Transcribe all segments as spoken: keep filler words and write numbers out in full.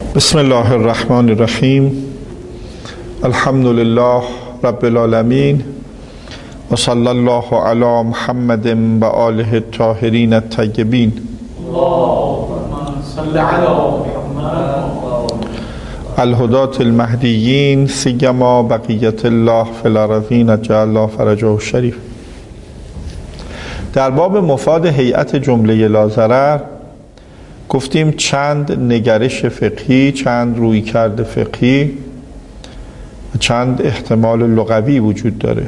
بسم الله الرحمن الرحیم. الحمد لله رب العالمین و صلی الله علی محمد و آله الطاهرین الطیبین. اللهم صل علی محمد الهداة المهدیین سیما بقیت الله فی الارضین اجعل الله فرجه الشریف. در باب مفاد هیئت جمله لاضرر گفتیم چند نگرش فقهی، چند رویکرد فقهی و چند احتمال لغوی وجود داره.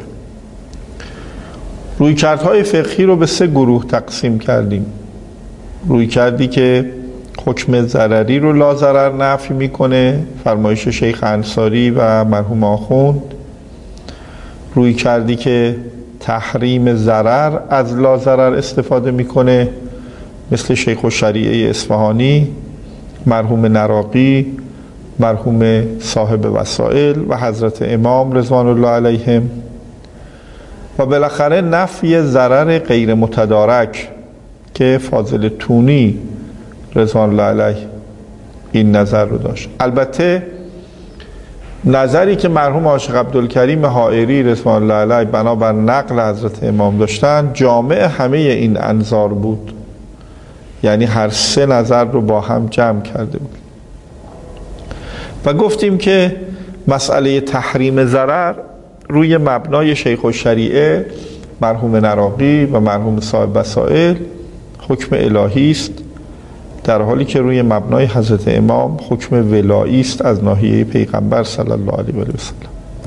رویکردهای فقهی رو به سه گروه تقسیم کردیم. رویکردی که حکم ضرری رو لاضرر نفی میکنه، فرمایش شیخ انصاری و مرحوم آخوند. رویکردی که تحریم ضرر از لاضرر استفاده میکنه، مثل شیخ الشریعه اصفهانی، مرحوم نراقی، مرحوم صاحب وسائل و حضرت امام رضوان الله علیهم. و بالاخره نفی ضرر غیر متدارک که فاضل تونی رضوان الله علیه این نظر رو داشت. البته نظری که مرحوم عاشق عبدالکریم حائری رضوان الله علیه بنابر نقل حضرت امام داشتن جامع همه این انظار بود، یعنی هر سه نظر رو با هم جمع کرده بود. و گفتیم که مسئله تحریم ضرر روی مبنای شیخ الشریعه مرحوم نراقی و مرحوم صاحب وسائل حکم الهی است، در حالی که روی مبنای حضرت امام حکم ولایی است از ناحیه پیغمبر صلی الله علیه و سلم.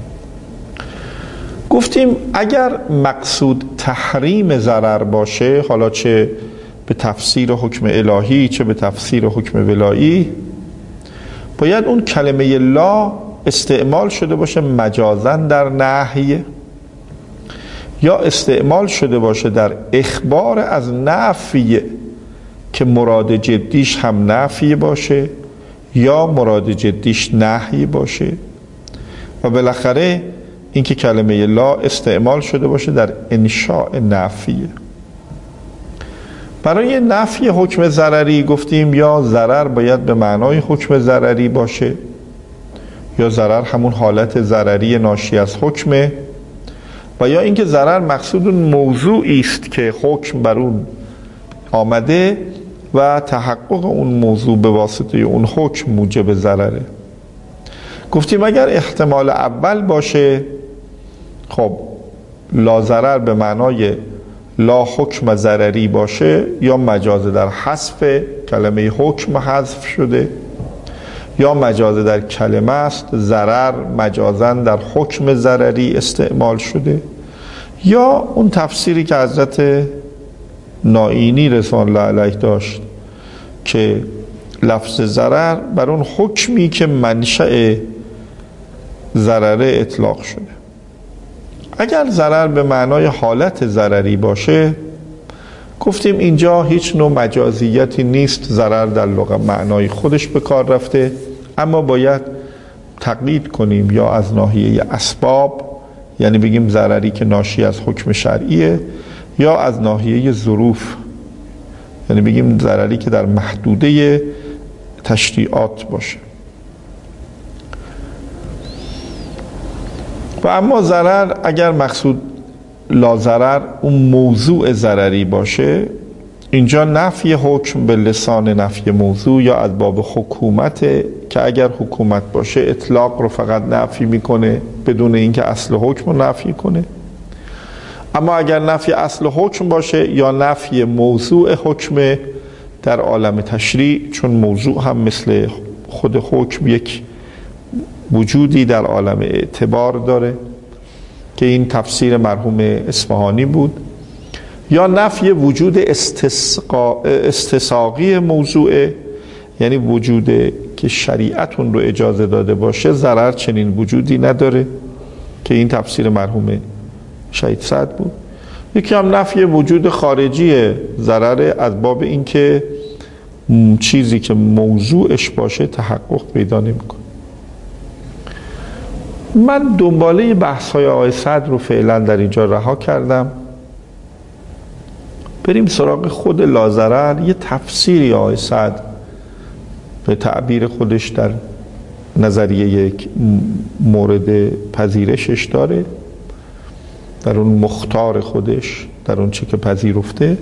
گفتیم اگر مقصود تحریم ضرر باشه، حالا چه به تفسیر حکم الهی چه به تفسیر حکم ولایی، باید اون کلمه لا استعمال شده باشه مجازاً در نهی، یا استعمال شده باشه در اخبار از نفی که مراد جدیش هم نفی باشه یا مراد جدیش نهی باشه، و بالاخره اینکه کلمه لا استعمال شده باشه در انشاء نفیه. برای نفی حکم ضرری گفتیم یا ضرر باید به معنای حکم ضرری باشه، یا ضرر همون حالت ضرری ناشی از حکمه، و یا اینکه ضرر مقصود اون موضوعی است که حکم بر اون آمده و تحقق اون موضوع به واسطه اون حکم موجب ضرره. گفتیم اگر احتمال اول باشه، خب لا ضرر به معنای لا حکم ضرری باشه، یا مجاز در حذف کلمه حکم حذف شده، یا مجاز در کلمه است ضرر مجازاً در حکم ضرری استعمال شده، یا اون تفسیری که حضرت نائینی رضوان الله علیه داشت که لفظ ضرر بر اون حکمی که منشأ ضرره اطلاق شده. اگر ضرر به معنای حالت ضرری باشه، گفتیم اینجا هیچ نوع مجازیتی نیست، ضرر در لغت معنای خودش به کار رفته، اما باید تقلید کنیم یا از ناحیه اسباب، یعنی بگیم ضرری که ناشی از حکم شرعیه، یا از ناحیه ظروف، یعنی بگیم ضرری که در محدوده تشریعات باشه. و اما ضرر اگر مقصود لا ضرر اون موضوع ضرری باشه، اینجا نفی حکم به لسان نفی موضوع یا از باب حکومت، که اگر حکومت باشه اطلاق رو فقط نفی میکنه بدون اینکه اصل حکم رو نفی کنه. اما اگر نفی اصل حکم باشه یا نفی موضوع حکم در عالم تشریع، چون موضوع هم مثل خود حکم یک وجودی در عالم اعتبار داره که این تفسیر مرحوم اصفهانی بود، یا نفی وجود استساقی موضوع، یعنی وجود که شریعت اون رو اجازه داده باشه ضرر چنین وجودی نداره، که این تفسیر مرحوم شهید سعد بود. یکی هم نفی وجود خارجی ضرر از باب این که چیزی که موضوعش باشه تحقق پیدا نمیکنه. من دنباله بحث های آقای سعد رو فعلا در اینجا رها کردم، بریم سراغ خود لا ضرر. یه تفسیری آقای سعد به تعبیر خودش در نظریه یک مورد پذیرشش داره، در اون مختار خودش، در اون چه که پذیرفته،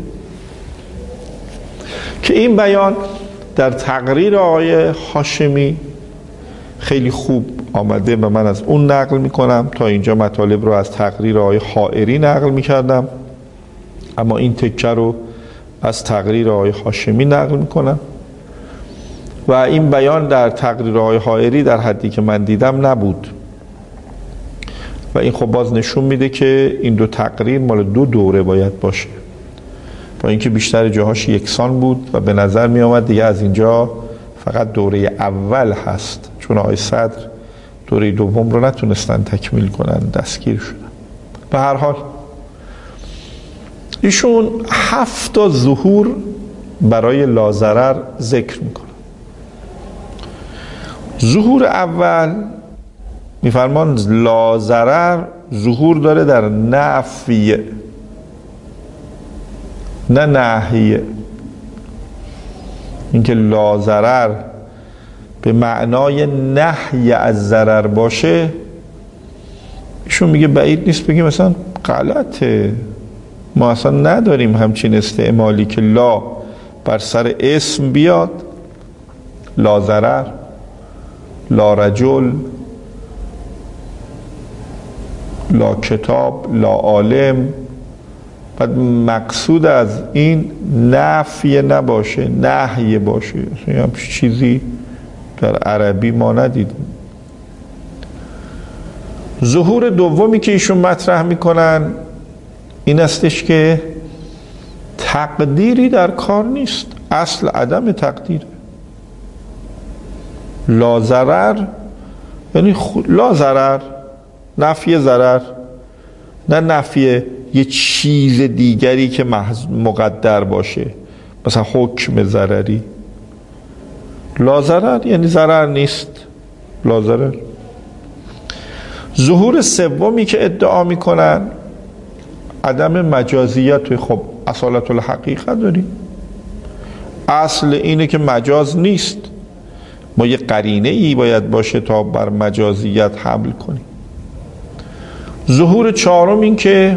که این بیان در تقریر آقای هاشمی خیلی خوب آمده و من از اون نقل میکنم. تا اینجا مطالب رو از تقریر آقای حائری نقل میکردم، اما این تکه رو از تقریر آقای هاشمی نقل میکنم و این بیان در تقریر آقای حائری در حدی که من دیدم نبود و این خب باز نشون میده که این دو تقریر مال دو دوره باید باشه، با اینکه بیشتر جاهاش یکسان بود و به نظر می آمد دیگه از اینجا فقط دوره اول هست، چون آقای صدر دوره دوم رو نتونستن تکمیل کنن، دستگیر شدن. به هر حال ایشون هفت تا ظهور برای لاضرر ذکر میکنه. ظهور اول میفرمان لاضرر ظهور داره در نفی نه نهیه. اینکه لاضرر به معنای نهی از ضرر باشه ایشون میگه بعید نیست بگیم مثلا غلطه، ما اصلا نداریم همچین استعمالی که لا بر سر اسم بیاد، لا ضرر، لا رجل، لا کتاب، لا عالم، بعد مقصود از این نفی نباشه، نهی باشه. یه چیزی در عربی ما ندیدیم. ظهور دومی که ایشون مطرح میکنن این استش که تقدیری در کار نیست، اصل عدم تقدیر. لا ضرر یعنی خود لا ضرر، نفی ضرر، نه نفی یه چیز دیگری که مقدر باشه، مثلا حکم ضرری. لا ضرر یعنی ضرر نیست، لا ضرر. ظهور سومی که ادعا میکنن عدم مجازیت. خب اصالت الحقیقت داریم، اصل اینه که مجاز نیست، ما یه قرینه ای باید باشه تا بر مجازیت حمل کنیم. ظهور چهارم این که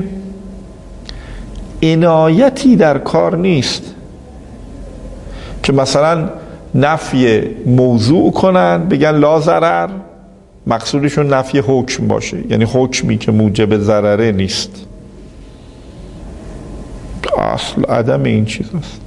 عنایتی در کار نیست، که مثلا نفی موضوع کنن بگن لا ضرر، مقصودشون نفی حکم باشه، یعنی حکمی که موجب ضرره نیست. اصل عدم این چیز است.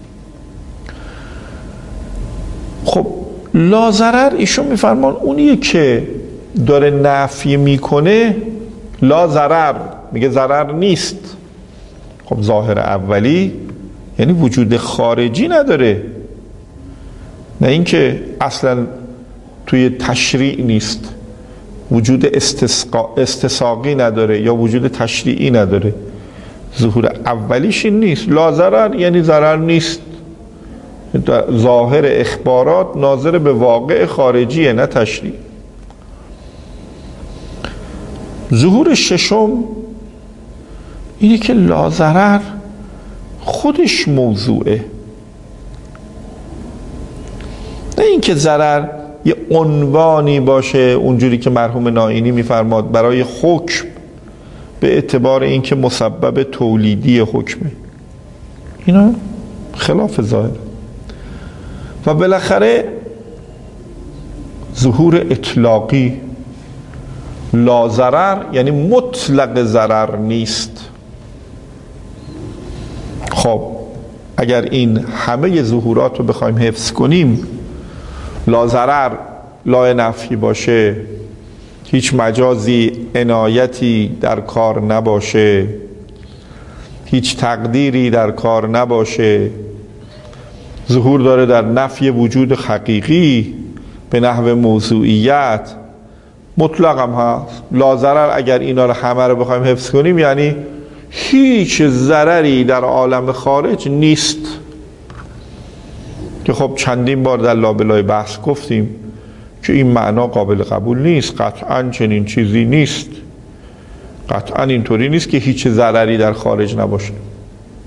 خب لا ضرر ایشون میفرمان اونیه که داره نفی میکنه، لا ضرر میگه ضرر نیست. خب ظاهر اولی یعنی وجود خارجی نداره، نه اینکه اصلا توی تشریع نیست، وجود استساقی نداره یا وجود تشریعی نداره. ظهور اولیش این نیست. لا ضرر یعنی ضرر نیست، ظاهر اخبارات ناظر به واقع خارجیه نه تشریع. ظهور ششم اینه که لا ضرر خودش موضوعه، نه اینکه ضرر یه عنوانی باشه اونجوری که مرحوم نائینی میفرماد برای حکم به اعتبار اینکه مسبب تولیدی حکمه. اینا خلاف ظاهر. و بالاخره ظهور اطلاقی، لا ضرر یعنی مطلق ضرر نیست. خب اگر این همه ظهورات رو بخوایم حفظ کنیم، لا ضرر لا نفی باشه، هیچ مجازی عنایتی در کار نباشه، هیچ تقدیری در کار نباشه، ظهور داره در نفی وجود حقیقی به نحو موضوعیت، مطلق هم هست. لا ضرر اگر اینا رو همه رو بخوایم حفظ کنیم یعنی هیچ ضرری در عالم خارج نیست، که خب چندین بار در لابلای بحث گفتیم که این معنا قابل قبول نیست. قطعا چنین چیزی نیست، قطعا اینطوری نیست که هیچ ضرری در خارج نباشه.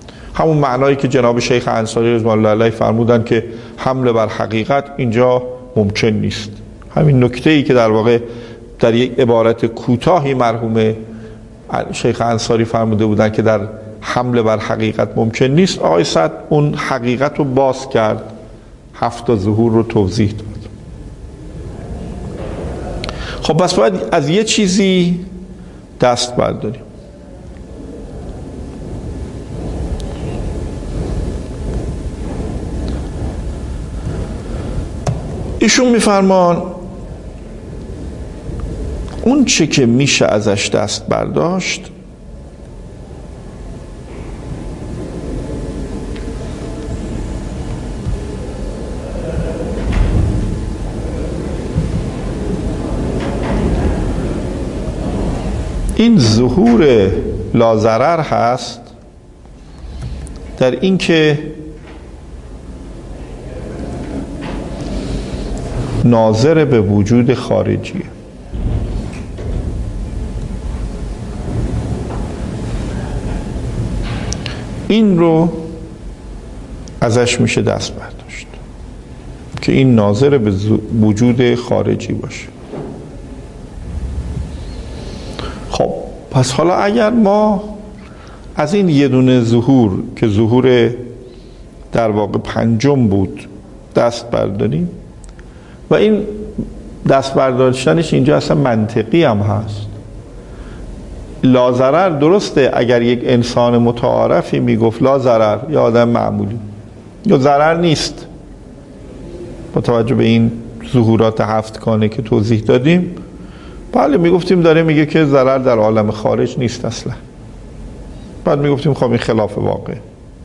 همون معنایی که جناب شیخ انصاری رضوان الله علیه فرمودن که حمله بر حقیقت اینجا ممکن نیست. همین نکته‌ای که در واقع در یک عبارت کوتاهی مرحوم شیخ انصاری فرموده بودن که در حمله بر حقیقت ممکن نیست، آقای سعد اون حقیقت رو باز کرد، هفت ظهور رو توضیح داد. خب پس باید از یه چیزی دست برداریم. ایشون میفرمان اون چه که میشه ازش دست برداشت این ظهور لاضرر هست، در این که ناظر به وجود خارجیه. این رو ازش میشه دست برداشت که این ناظر به وجود خارجی باشه. خب پس حالا اگر ما از این یه دونه ظهور که ظهور در واقع پنجم بود دست برداریم و این دست برداشتنش اینجا اصلا منطقی هم هست. لاضرر درسته اگر یک انسان متعارفی میگفت لاضرر یا آدم معمولی یا ضرر نیست، با توجه به این ظهورات هفتگانه که توضیح دادیم، بله میگفتیم داره میگه که ضرر در عالم خارج نیست اصلا، بعد میگفتیم خب این خلاف واقع.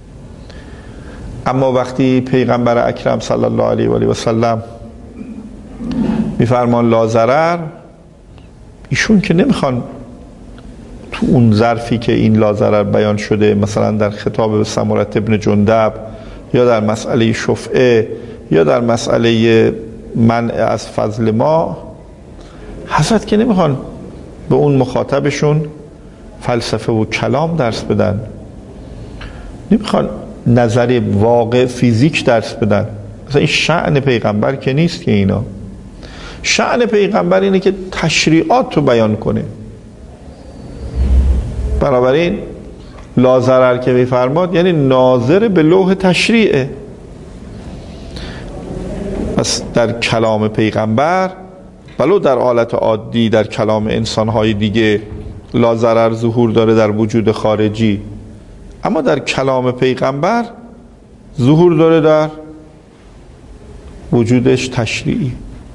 اما وقتی پیغمبر اکرم صلی الله علیه و آله و سلم میفرمان لاضرر، ایشون که نمیخوان تو اون ظرفی که این لاضرر بیان شده، مثلا در خطاب به سمرة ابن جندب یا در مسئله شفعه یا در مسئله منع از فضل ما، حضرت که نمیخوان به اون مخاطبشون فلسفه و کلام درس بدن، نمیخوان نظر واقع فیزیک درس بدن. مثلا این شأن پیغمبر که نیست که اینا. شأن پیغمبر اینه که تشریعات رو بیان کنه. بنابراین لاضرر که میفرماد یعنی ناظر به لوح تشریعه. پس در کلام پیغمبر ولو در حالت عادی در کلام انسانهای دیگه لاضرر ظهور داره در وجود خارجی، اما در کلام پیغمبر ظهور داره در وجودش تشریعی.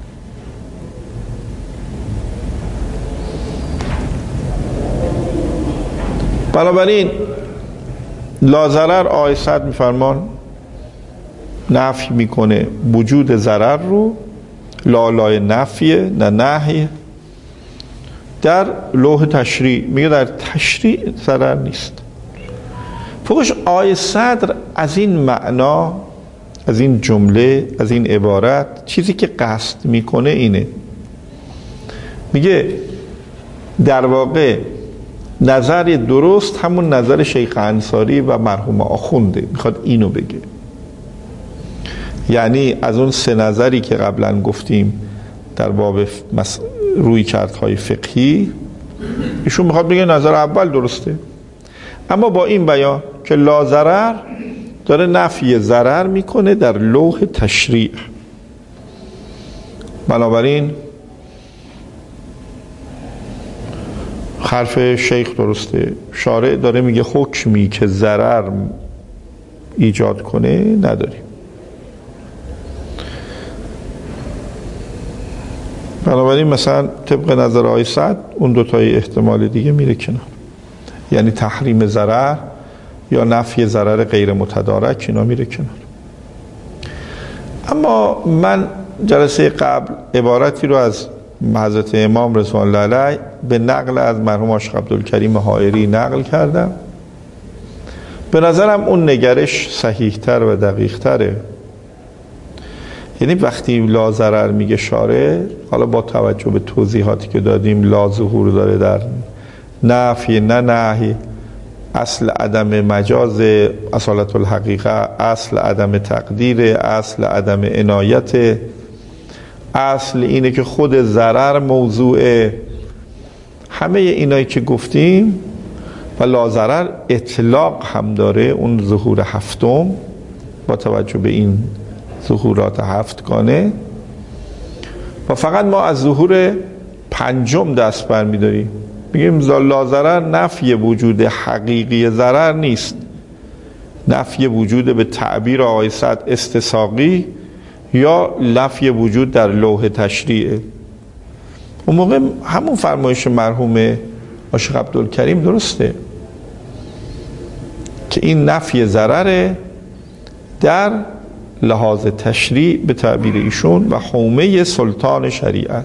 بنابراین لاضرر آقای سعد میفرمان نفی میکنه وجود ضرر رو، لالای نفیه نه نهیه. در لوح تشریع میگه در تشریع ضرر نیست. فوقش آقای صدر از این معنا، از این جمله، از این عبارت چیزی که قصد میکنه اینه، میگه در واقع نظر درست همون نظر شیخ انصاری و مرحوم آخونده، میخواد اینو بگه. یعنی از اون سه نظری که قبلا گفتیم در باب مس... روی کردهای فقهی، ایشون میخواد بگه نظر اول درسته، اما با این بیان که لاضرر داره نفی ضرر میکنه در لوح تشریع. بنابراین حرف شیخ درسته، شارع داره میگه حکمی که ضرر ایجاد کنه نداریم. بنابراین مثلا طبق نظر آقای سعد اون دوتای احتمال دیگه میره کنار، یعنی تحریم ضرر یا نفی ضرر غیر متدارک اینا میره کنار. اما من جلسه قبل عبارتی رو از حضرت امام رضوان الله علیه به نقل از مرحوم عاشق عبدالکریم حائری نقل کردم. به نظرم اون نگرش صحیح‌تر و دقیق‌تره. یعنی وقتی لا ضرر میگه شارع، حالا با توجه به توضیحاتی که دادیم، لا ظهور داره در نفی نه نهی، اصل عدم مجاز، اصالت الحقیقه، اصل عدم تقدیر، اصل عدم عنایت، اصل اینه که خود ضرر موضوعه. همه اینایی که گفتیم و لاضرر اطلاق هم داره، اون ظهور هفتم با توجه به این ظهورات هفتگانه، و فقط ما از ظهور پنجم دست برمی داریم. میگیم لاضرر نفی وجود حقیقی ضرر نیست، نفی وجود به تعبیر آقای سعد استساقی یا نفی وجود در لوح تشریعه. اون موقع همون فرمایش مرحوم عاشق عبدالکریم درسته که این نفی ضرره در لحاظ تشریع به تعبیر ایشون و حومه سلطان شریعت.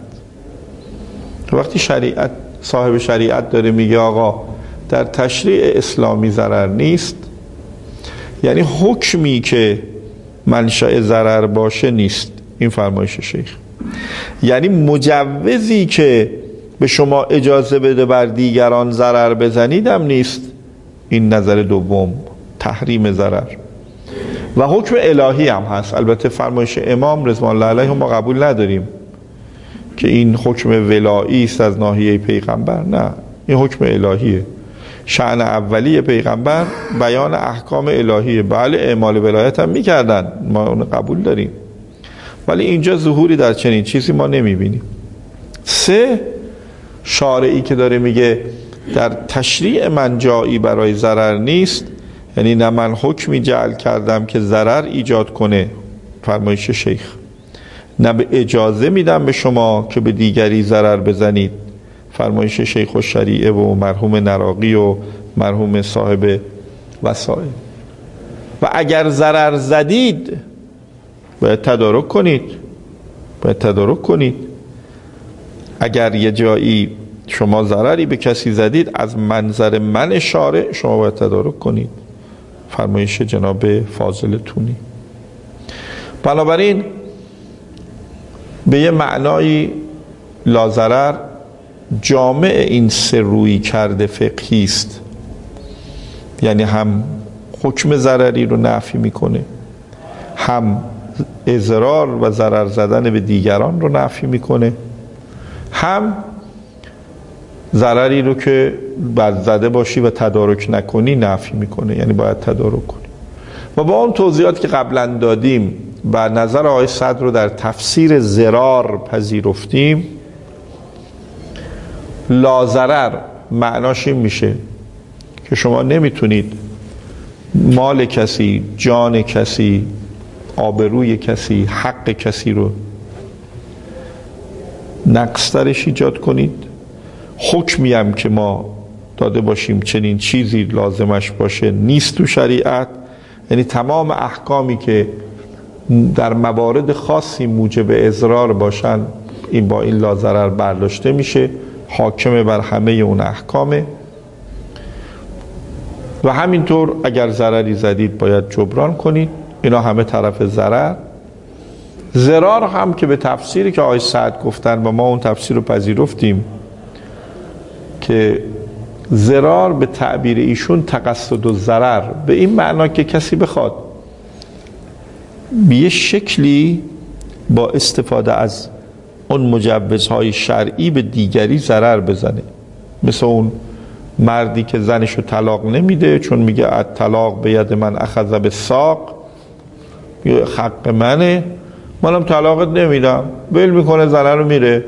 وقتی شریعت صاحب شریعت داره میگه آقا در تشریع اسلامی ضرر نیست، یعنی حکمی که منشأ ضرر باشه نیست. این فرمایش شیخ یعنی مجوزی که به شما اجازه بده بر دیگران ضرر بزنید هم نیست. این نظر دوم، تحریم ضرر. و حکم الهی هم هست. البته فرمایش امام رضوان الله علیه ما قبول نداریم که این حکم ولایی است از ناحیه پیغمبر، نه، این حکم الهیه. شأن اولی پیغمبر بیان احکام الهیه. بله اعمال ولایت هم میکردن، ما اون قبول داریم، ولی اینجا ظهوری در چنین چیزی ما نمیبینیم. سه، شارعی که داره میگه در تشریع من جایی برای ضرر نیست، یعنی نه من حکمی جعل کردم که ضرر ایجاد کنه، فرمایش شیخ، نه به اجازه میدم به شما که به دیگری ضرر بزنید، فرمایش شیخ الشریعه و مرحوم نراقی و مرحوم صاحب وسائل. و اگر ضرر زدید باید تدارک کنید، باید تدارک کنید. اگر یه جایی شما ضرری به کسی زدید از منظر من شارع شما باید تدارک کنید، فرمایش جناب فاضل تونی. بنابراین به یه معنای لاضرر جامع این سه روی کرده فقهی است، یعنی هم حکم ضرری رو نفی میکنه، هم اضرار و ضرر زدن به دیگران رو نفی میکنه، هم ضرری رو که بعد زده باشی و تدارک نکنی نفی میکنه، یعنی باید تدارک کنی. و با اون توضیحات که قبلا دادیم و نظر آقای صدر رو در تفسیر ضرار پذیرفتیم، لاضرر معناش این میشه که شما نمیتونید مال کسی، جان کسی، آبروی کسی، حق کسی رو نقص درش ایجاد کنید. حکمی هم که ما داده باشیم چنین چیزی لازمش باشه نیست تو شریعت، یعنی تمام احکامی که در موارد خاصی موجب اضرار باشن این با این لاضرر برداشته میشه، حاکم بر همه اون احکامه. و همینطور اگر ضرری زدید باید جبران کنید. اینا همه طرف ضرر. ضرار هم که به تفسیری که آقای سعد گفتن و ما اون تفسیر رو پذیرفتیم که ضرار به تعبیر ایشون تقصد و ضرر، به این معنا که کسی بخواد به یه شکلی با استفاده از اون مجوزهای شرعی به دیگری ضرر بزنه. مثل اون مردی که زنشو طلاق نمیده چون میگه الطلاق به ید من اخذ بالساق، حق منه، منم طلاقت نمیدم، ول میکنه زنه رو میره.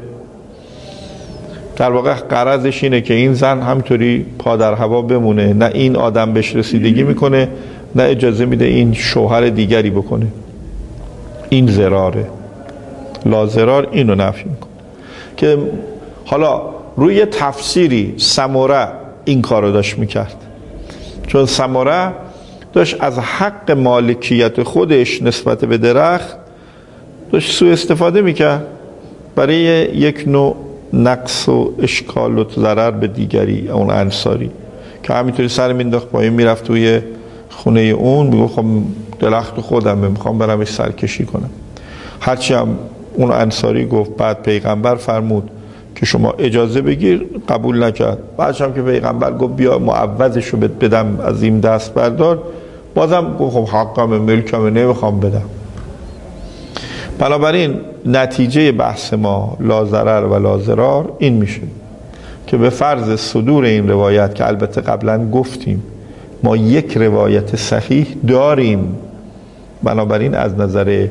در واقع غرضش اینه که این زن همطوری پا در هوا بمونه، نه این آدم بهش رسیدگی میکنه نه اجازه میده این شوهر دیگری بکنه. این ضراره. لاضرار اینو نفی میکنه که حالا روی تفسیری سمره این کارو داشت میکرد، چون سمره داشت از حق مالکیت خودش نسبت به درخت داشت سوء استفاده میکرد برای یک نوع نقص و اشکال و ضرر به دیگری. اون انصاری که همینطوری سر مینداخت با این میرفت توی خونه اون میگو خب درخت خودمه میخوام برمش سرکشی کنم. هرچی هم اون انصاری گفت بعد پیغمبر فرمود که شما اجازه بگیر، قبول نکرد. بعدش هم که پیغمبر گفت بیا معوضشو بدم از این دست بردار، بازم گفت خب حقم ملکم نمیخوام بدم. بنابراین نتیجه بحث ما لا ضرر و لا ضرار این میشه که به فرض صدور این روایت که البته قبلا گفتیم ما یک روایت صحیح داریم، بنابراین از نظر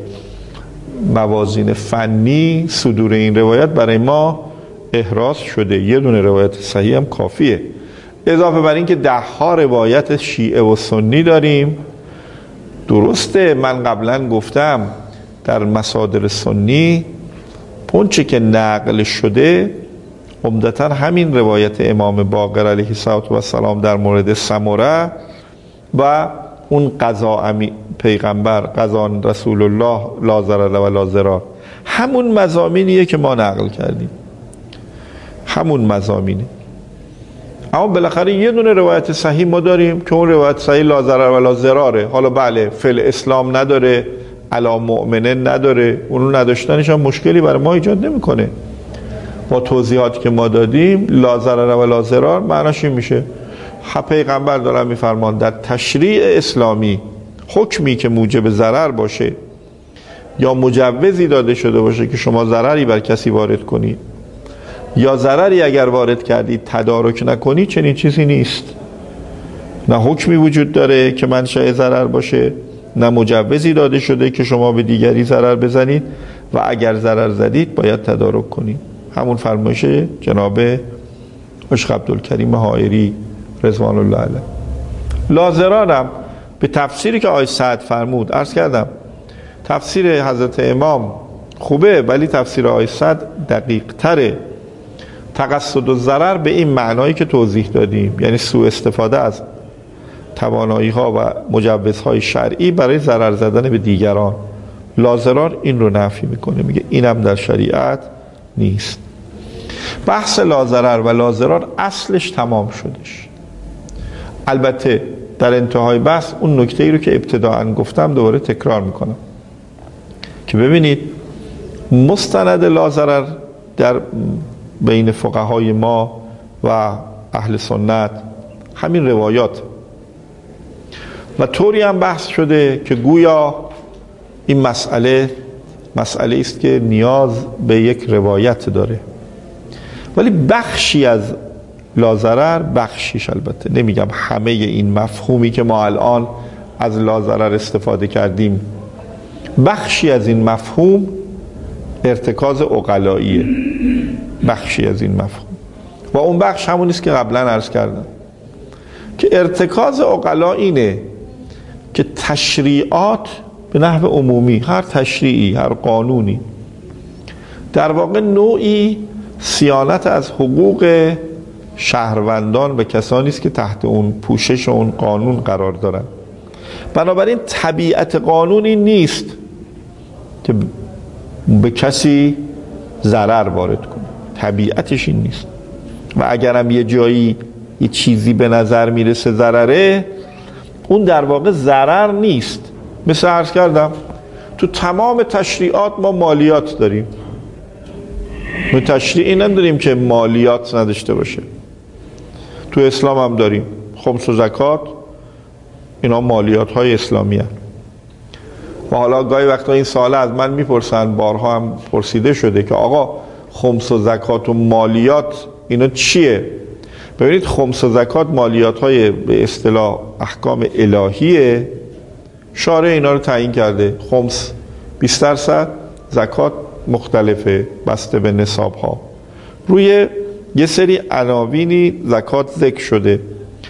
موازین فنی صدور این روایت برای ما احراز شده، یه دونه روایت صحیح هم کافیه. اضافه بر این که ده ها روایت شیعه و سنی داریم. درسته من قبلا گفتم در مصادر سنی اونچه که نقل شده عمدتاً همین روایت امام باقر علیه السلام در مورد سمره و اون قضا پیغمبر قضا رسول الله لا ضرر و لا ضرار، همون مضامینیه که ما نقل کردیم، همون مضامینه. اما بالاخره یه دونه روایت صحیح ما داریم که اون روایت صحیح لا ضرر و لا ضراره. حالا بله فعل اسلام نداره، علی مؤمنه نداره، اونو نداشتنش هم مشکلی برای ما ایجاد نمیکنه. با توضیحاتی که ما دادیم لا ضرر و لا ضرار معناش این میشه پیغمبر دارن میفرمان در تشریع اسلامی حکمی که موجب ضرر باشه یا مجوزی داده شده باشه که شما ضرری بر کسی وارد کنید یا ضرری اگر وارد کردید تدارک نکنید، چنین چیزی نیست. نه حکمی وجود داره که منشأ ضرر باشه، نه مجوزی داده شده که شما به دیگری ضرر بزنید و اگر ضرر زدید باید تدارک کنید. همون فرمایش جناب عشق عبدالکریم حائری رضوان الله علیه. لا ضرارم به تفسیری که آقای سعد فرمود عرض کردم تفسیر حضرت امام خوبه ولی تفسیر آقای سعد دقیق تره. تقصد و ضرر به این معنایی که توضیح دادیم، یعنی سوء استفاده از توانایی ها و مجوزهای شرعی برای ضرر زدن به دیگران. لا ضرار این رو نفی میکنه، میگه اینم در شریعت نیست. بحث لا ضرر و لا ضرار اصلش تمام شدش. البته در انتهای بحث اون نکته ای رو که ابتداعا گفتم دوباره تکرار میکنم که ببینید مستند لا ضرر در بین فقهای ما و اهل سنت همین روایات و طوری هم بحث شده که گویا این مسئله مسئله است که نیاز به یک روایت داره، ولی بخشی از لا ضرر، بخشیش البته نمیگم همه این مفهومی که ما الان از لا ضرر استفاده کردیم، بخشی از این مفهوم ارتکاز عقلاییه، بخشی از این مفهوم و اون بخش همون است که قبلا عرض کردم که ارتکاز عقلا اینه که تشریعات به نحو عمومی، هر تشریعی هر قانونی در واقع نوعی صیانت از حقوق شهروندان و کسانی است که تحت اون پوشش اون قانون قرار دارن. بنابراین طبیعت قانونی نیست که به کسی ضرر وارد کنه، طبیعتش این نیست و اگرم یه جایی یه چیزی به نظر میرسه ضرره، اون در واقع ضرر نیست. مثل عرض کردم تو تمام تشریعات ما مالیات داریم، ما تشریعی نداریم که مالیات نداشته باشه. تو اسلام هم داریم خمس و زکات، اینا مالیات های اسلامی هست. و حالا گاهی وقتا این سوال از من میپرسن، بارها هم پرسیده شده که آقا خمس و زکات و مالیات اینا چیه؟ ببینید خمس و زکات مالیات های به اصطلاح احکام الهیه، شارع اینا رو تعیین کرده. خمس بیست درصد، زکات مختلفه بسته به نصاب ها. روی یه سری عناوینی زکات ذکر شده،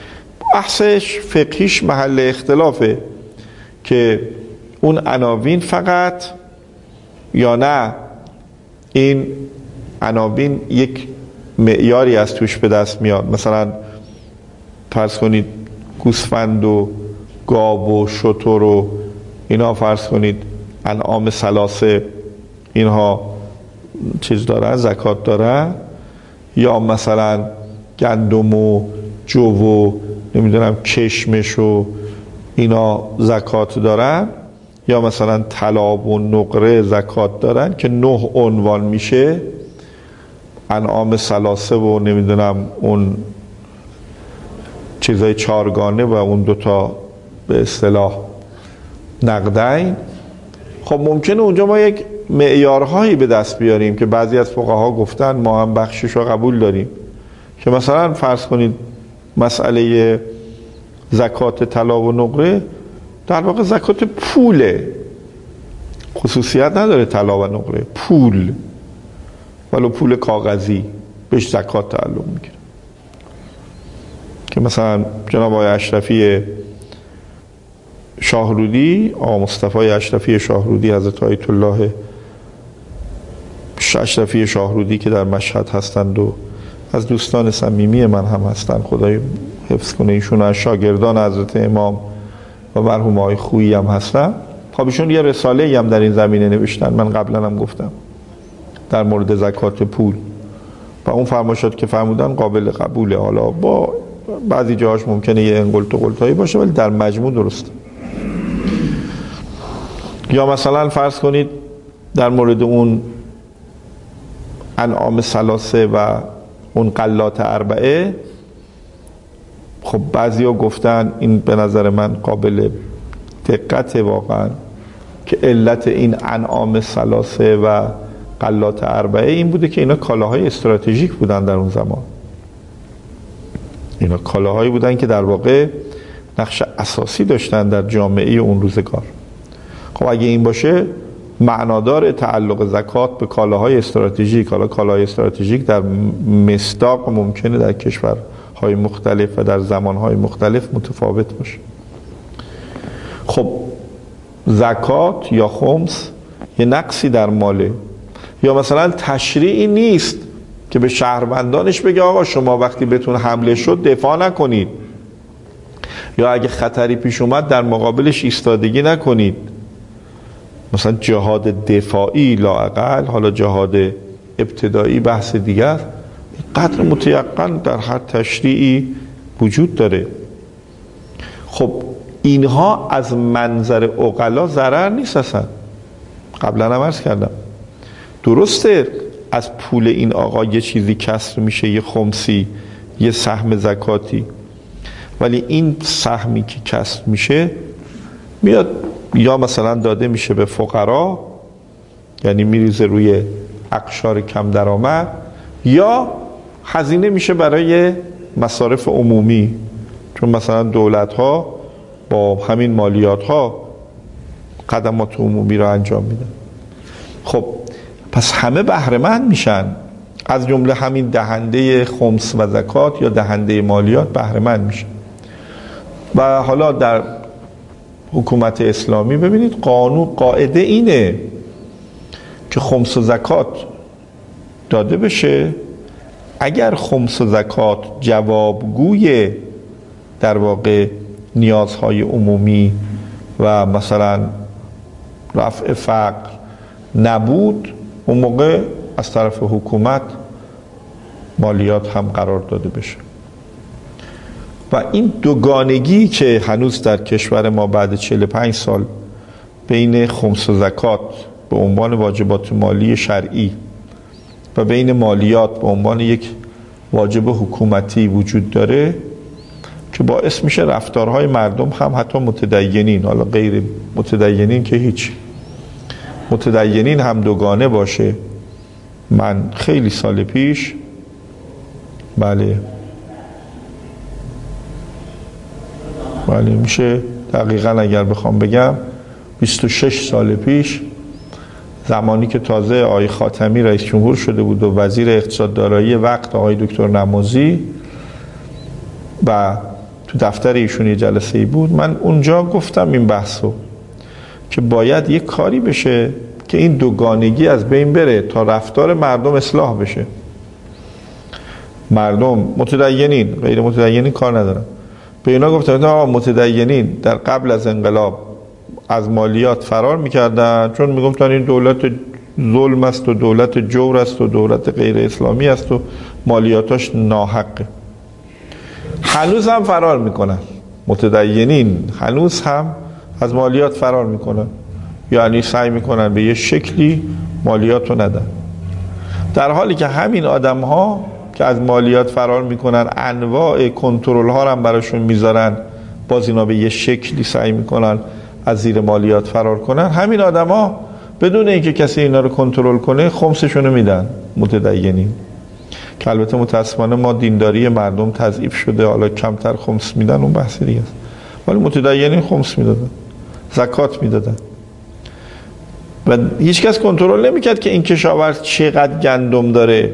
بحثش فقهیش محل اختلافه که اون عناوین فقط یا نه این عناوین یک معیاری از توش به دست میاد. مثلا فرض کنید گوسفند و گاو و شتر و اینا فرض کنید انعام ثلاثه اینها چیز دارن، زکات دارن، یا مثلا گندم و جو و نمیدونم کشمش و اینا زکات دارن، یا مثلا طلا و نقره زکات دارن که نه عنوان میشه، انعام ثلاثه و نمیدونم اون چیزای چارگانه و اون دوتا به اصطلاح نقدین. خب ممکنه اونجا ما یک معیارهایی به دست بیاریم که بعضی از فقها گفتن ما هم بخشش رو قبول داریم، که مثلا فرض کنید مسئله زکات طلا و نقره در واقع زکات پوله، خصوصیت نداره طلا و نقره، پول، ولو پول کاغذی بهش زکات تعلق میگیره. که مثلا جناب آقای اشرفی شاهرودی، آقا مصطفی اشرفی شاهرودی، حضرت آیت الله اشرفی شاهرودی که در مشهد هستند و از دوستان صمیمی من هم هستند، خدای حفظ کنه ایشون، از شاگردان حضرت امام و مرحوم آقای خویی هم هستن. خب ایشون یه رساله‌ای هم در این زمینه نوشتن، من قبلا هم گفتم، در مورد زکات پول، و اون فرمایشات که فرمودن قابل قبوله. حالا با بعضی جاهاش ممکنه یه انقلت و قلتایی باشه، ولی در مجموع درسته. یا مثلا فرض کنید در مورد اون انعام ثلاثه و اون قلات اربعه، خب بعضی ها گفتن این به نظر من قابل دقت واقعا، که علت این انعام ثلاثه و قلات اربعه این بوده که اینا کالاهای استراتژیک بودن در اون زمان. اینا کالاهایی بودن که در واقع نقش اساسی داشتن در جامعه اون روزگار. خب اگه این باشه معنادار تعلق زکات به کالاهای استراتژیک، حالا کالاهای استراتژیک در مصداق ممکنه در کشورهای مختلف و در زمانهای مختلف متفاوت باشه. خب زکات یا خمس یه نقصی در ماله، یا مثلا تشریعی نیست که به شهروندانش بگه آقا شما وقتی بهتون حمله شد دفاع نکنید، یا اگه خطری پیش اومد در مقابلش ایستادگی نکنید. مثلا جهاد دفاعی لااقل، حالا جهاد ابتدایی بحث دیگر، قدر متیقن در هر تشریعی وجود داره. خب اینها از منظر عقلا ضرر نیست اصلا. قبلا هم عرض کردم درسته از پول این آقا یه چیزی کسر میشه، یه خمسی، یه سهم زکاتی، ولی این سهمی که کسر میشه میاد یا مثلا داده میشه به فقرا، یعنی میریزه روی اقشار کم درآمد، یا هزینه میشه برای مصارف عمومی، چون مثلا دولت ها با همین مالیات ها خدمات عمومی رو انجام میدن. خب پس همه بهره مند میشن، از جمله همین دهنده خمس و زکات یا دهنده مالیات بهره مند میشن. و حالا در حکومت اسلامی ببینید قانون قاعده اینه که خمس و زکات داده بشه. اگر خمس و زکات جوابگوی در واقع نیازهای عمومی و مثلا رفع فقر نبود، اون موقع از طرف حکومت مالیات هم قرار داده بشه. و این دوگانگی که هنوز در کشور ما بعد چهل و پنج سال بین خمس و زکات به عنوان واجبات مالی شرعی و بین مالیات به عنوان یک واجب حکومتی وجود داره، که باعث میشه رفتارهای مردم هم حتی متدینین، حالا غیر متدینین که هیچ، متدینین هم دوگانه باشه. من خیلی سال پیش، بله بله میشه دقیقا اگر بخوام بگم بیست و شش سال پیش، زمانی که تازه آقای خاتمی رئیس جمهور شده بود و وزیر اقتصاد دارایی وقت آقای دکتر نمازی، و تو دفتر ایشون یه جلسه ای بود، من اونجا گفتم این بحثو که باید یک کاری بشه که این دوگانگی از بین بره تا رفتار مردم اصلاح بشه. مردم متدینین، غیر متدینین کار ندارن. به اینا گفتم آقا متدینین در قبل از انقلاب از مالیات فرار میکردن، چون میگفتن این دولت ظلم است و دولت جور است و دولت غیر اسلامی است و مالیاتاش ناحقه. هنوز هم فرار میکنن متدینین، هنوز هم از مالیات فرار میکنن، یعنی سعی میکنن به یه شکلی مالیات رو ندن، در حالی که همین آدم ها که از مالیات فرار میکنن انواع کنترل ها هم براشون میذارن، باز اینا به یه شکلی سعی میکنن از زیر مالیات فرار کنن. همین آدم ها بدون اینکه کسی اینا رو کنترل کنه خمسشون رو میدن متدینین، که البته متاسفانه ما دینداری مردم تضعیف شده، حالا کمتر خمس میدن، اون بحث دیگه است، ولی متدینین خمس میدادن، زکات میدادن و هیچ کس کنترل نمیکرد که این کشاورز چقدر گندم داره،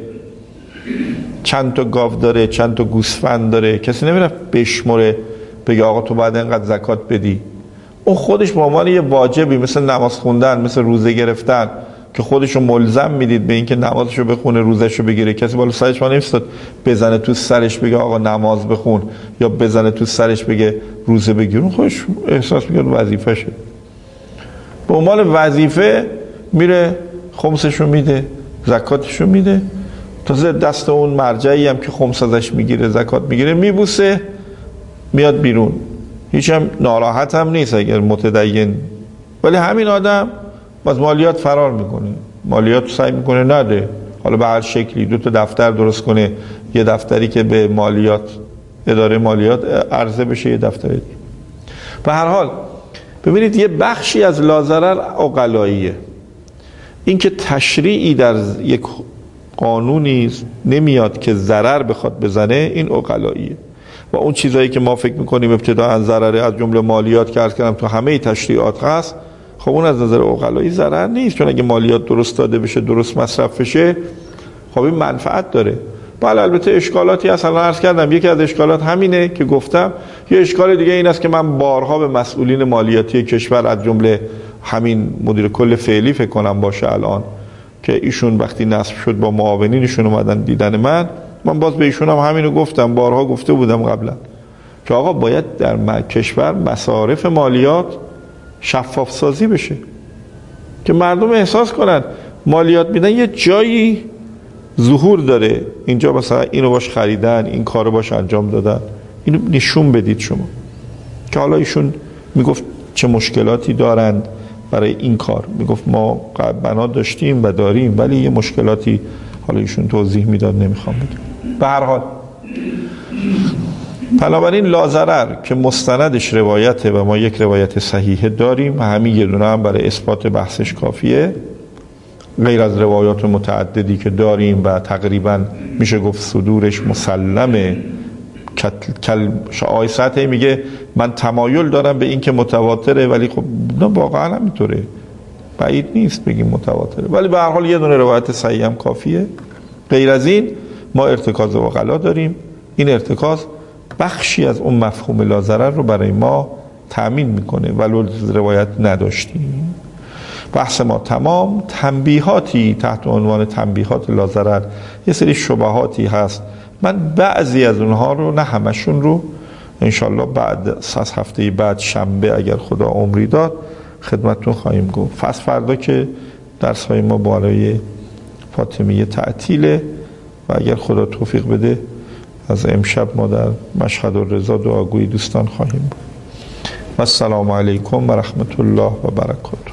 چند تا گاو داره، چند تا گوسفند داره، کسی نمیرفت بشمره بگه آقا تو باید اینقدر زکات بدی. اون خودش به عنوان یه واجبی مثل نماز خوندن، مثل روزه گرفتن که خودشو ملزم میدید به اینکه نمازشو بخونه، روزشو بگیره، کسی بالا سرش ما نمیستاد بزنه تو سرش بگه آقا نماز بخون یا بزنه تو سرش بگه روزه بگیر. اون خودش احساس میکرد وظیفه‌شه، به عنوان وظیفه میره خمسشو میده، زکاتشو میده، تازه دست اون مرجعی هم که خمس ازش میگیره زکات میگیره میبوسه میاد بیرون، هیچ هم ناراحت هم نیست اگر متدین. ولی همین آدم باز مالیات فرار میکنه، مالیات سعی میکنه نده، حالا به هر شکلی دو تا دفتر درست کنه، یه دفتری که به مالیات اداره مالیات عرضه بشه، یه دفتر دیگه. به هر حال ببینید یه بخشی از لاضرر عقلاییه، این که تشریعی در یک قانونی نمیاد که ضرر بخواد بزنه، این عقلاییه. و اون چیزایی که ما فکر میکنیم ابتداء ضرره، از جمله مالیات که عرض کردم تو همه تشریعات هست، خب اون از نظر عقلایی ضرر نیست، چون اگه مالیات درست داده بشه، درست مصرف بشه، خب این منفعت داره. بله البته اشکالاتی هست، الان عرض کردم یکی از اشکالات همینه که گفتم. یه اشکال دیگه این است که من بارها به مسئولین مالیاتی کشور، از جمله همین مدیر کل فعلی فکر کنم باشه الان، که ایشون وقتی نصب شد با معاونینشون اومدن دیدن من، من باز به ایشون هم همینو گفتم، بارها گفته بودم قبلا، که آقا باید در کشور مصارف مالیات شفاف سازی بشه که مردم احساس کنن مالیات میدن یه جایی ظهور داره، اینجا مثلا اینو باش خریدن، این کارو باش انجام دادن، اینو نشون بدید شما. که حالا ایشون میگفت چه مشکلاتی دارند برای این کار، میگفت ما بنا داشتیم و داریم، ولی یه مشکلاتی حالا ایشون توضیح میداد، نمیخوام بگم. به هر حال بنابراین لاضرر که مستندش روایته و ما یک روایت صحیحه داریم، همین یه دونه هم برای اثبات بحثش کافیه، غیر از روایات متعددی که داریم و تقریبا میشه گفت صدورش مسلمه. کل آیه سطحی میگه من تمایل دارم به این که متواتره، ولی خب نه واقعا همینطوره، بعید نیست بگیم متواتره، ولی به هر حال یه دونه روایت صحیح هم کافیه. غیر از این ما ارتکاز عقلا داریم، این ارتکاز بخشی از اون مفهوم لاضرر رو برای ما تأمین میکنه ولو روایت نداشتیم. بحث ما تمام. تنبیهاتی تحت عنوان تنبیهات لاضرر، یه سری شبهاتی هست، من بعضی از اونها رو، نه همشون رو، انشالله بعد از هفته بعد شنبه اگر خدا عمری داد خدمتتون خواهیم گفت. فصل فردا که درس های ما بالای فاطمیه تعطیله و اگر خدا توفیق بده از امشب ما در مشهد الرضا دعاگوی دوستان خواهیم بود. و السلام علیکم و رحمت الله و برکاته.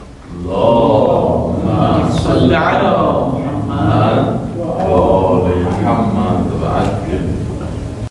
اللهم صل علی محمد و آل محمد.